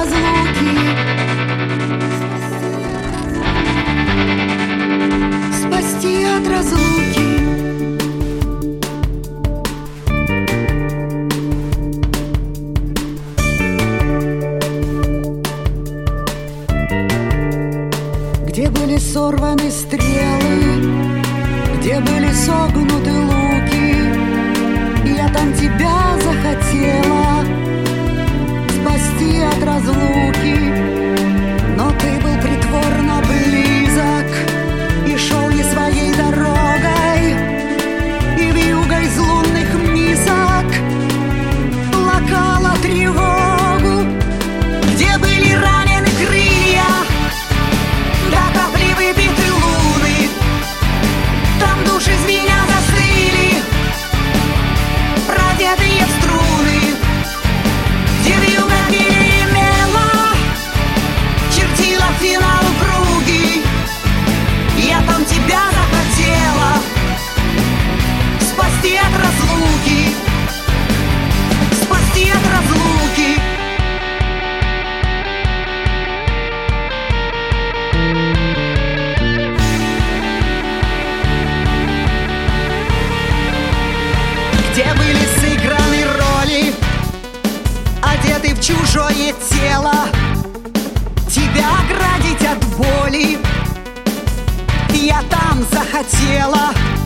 разлуки, спасти от разлуки. Где были сорваны стрелы, где были согнуты луки, я там тебя захотела спасти от разлуки. Но ты был притворно близок и шел не своей дорогой, и вьюга из лунных мисок плакала тревогу. Где были ранены крылья, до капли выпиты луны, там души звеня застыли, продетые в струны. Где вьюга перемела, чертила финал круги, я там тебя захотела спасти от разлуки, спасти от разлуки. Где были сыграны роли, одеты в чужое тело, тебя оградить от боли я там захотела